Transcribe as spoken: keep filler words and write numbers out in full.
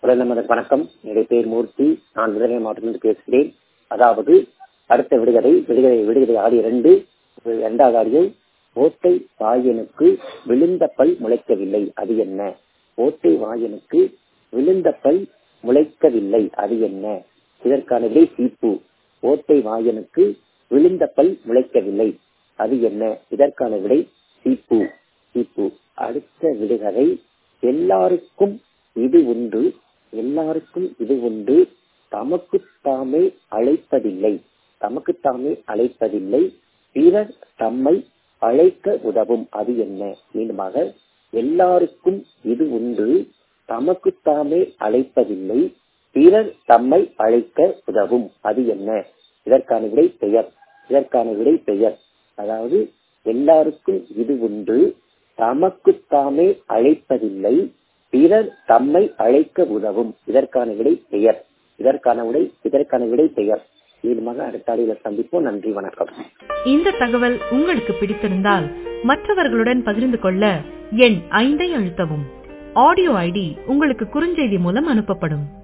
நமது வணக்கம். என்னுடைய பேர் மூர்த்தி. நான் விடுதலை மாவட்டத்திலிருந்து பேசுகிறேன். அதாவது அடுத்த விடுகதை விடுகதை விடுகதை ஆடி இரண்டு இரண்டாவது ஆடியை ஓட்டை வாயனுக்கு விழுந்த பல் முளைக்கவில்லை அது என்ன? ஓட்டை வாயனுக்கு விழுந்த பல் முளைக்கவில்லை அது என்ன? இதற்கான விடை சீப்பு. ஓட்டை வாயனுக்கு விழுந்த பல் முளைக்கவில்லை அது என்ன? இதற்கான விடை சீப்பு சீப்பு. அடுத்த விடுகதை எல்லாருக்கும் இது உண்டு எல்லாருக்கும் இது உண்டு தமக்குத்தாமே அழைப்பதில்லை தமக்குத்தாமே அழைப்பதில்லை பிறர் தம்மை அழைக்க உதவும் அது என்ன? மீண்டுமாக எல்லாருக்கும் இது உண்டு தமக்குத்தாமே அழைப்பதில்லை பிறர் தம்மை அழைக்க உதவும் அது என்ன? இதற்கான விடை பெயர் இதற்கான விடை பெயர். அதாவது எல்லாருக்கும் இது உண்டு தமக்குத்தாமே அழைப்பதில்லை பிறர் தம்மை அழைக்க உதவும் இதற்கான விடை பெயர் இதற்கான விடை இதற்கான விடை பெயர். மீண்டுமாக அடுத்த ஆடியில் சந்திப்போம். நன்றி, வணக்கம். இந்த தகவல் உங்களுக்கு பிடித்திருந்தால் மற்றவர்களுடன் பகிர்ந்து கொள்ள எண் ஐந்தை அழுத்தவும். ஆடியோ ஐடி உங்களுக்கு குறுஞ்செய்தி மூலம் அனுப்பப்படும்.